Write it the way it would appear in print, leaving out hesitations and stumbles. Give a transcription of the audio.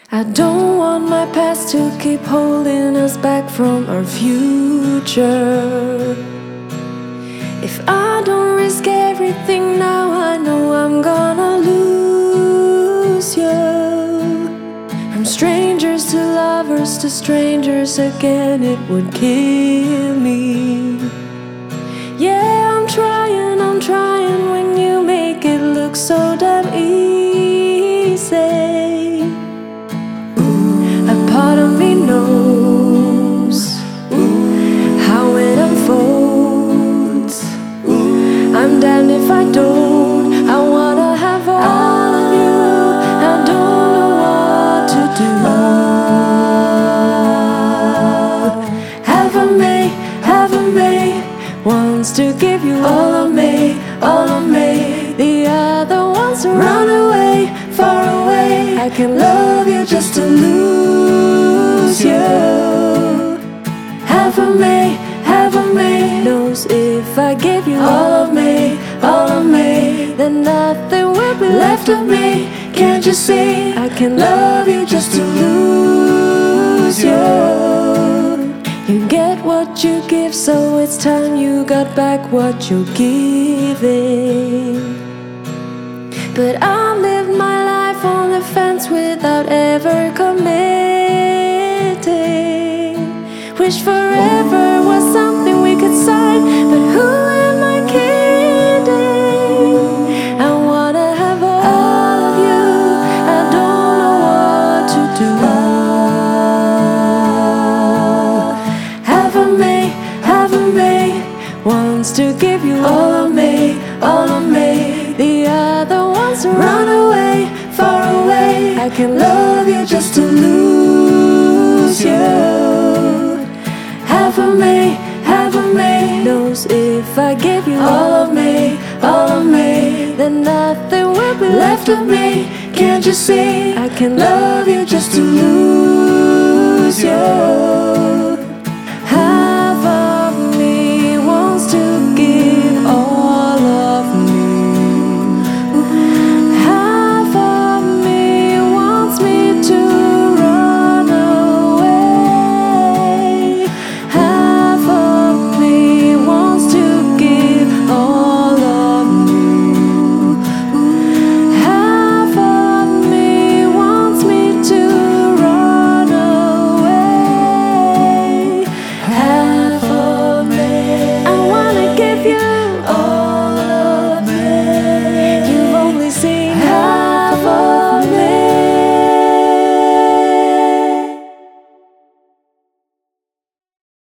I don't want my past to keep holding us back from our future. If I don't risk everything now, I know I'm gonna lose you. From strangers to lovers to strangers again, it would kill me. Yeah, I'm trying when you make it look so damn easy. A part of me knows how it unfolds. I'm damned if I don't. I wanna have all of you. I don't know what to do. Haven't made wants to give you all of me, all of me. The other ones run away, far away. I can love you just to lose you. Haven't made knows if I give you all of me, all of me, then nothing will be left of me. Can't you see? I can love you just to lose you. You get what you give, so it's time you got back what you're giving. But I lived my life on the fence without ever committing. Wish forever was something we could sign, but who am I kidding? I wanna have all of you. I don't know what to do. Haven't made wants to give you all of me, all of me. The other ones run away, far away. I can love you just to lose you. Haven't made knows if I give you all of me, all of me, then nothing will be left of me. Can't you see? I can love you just to lose you.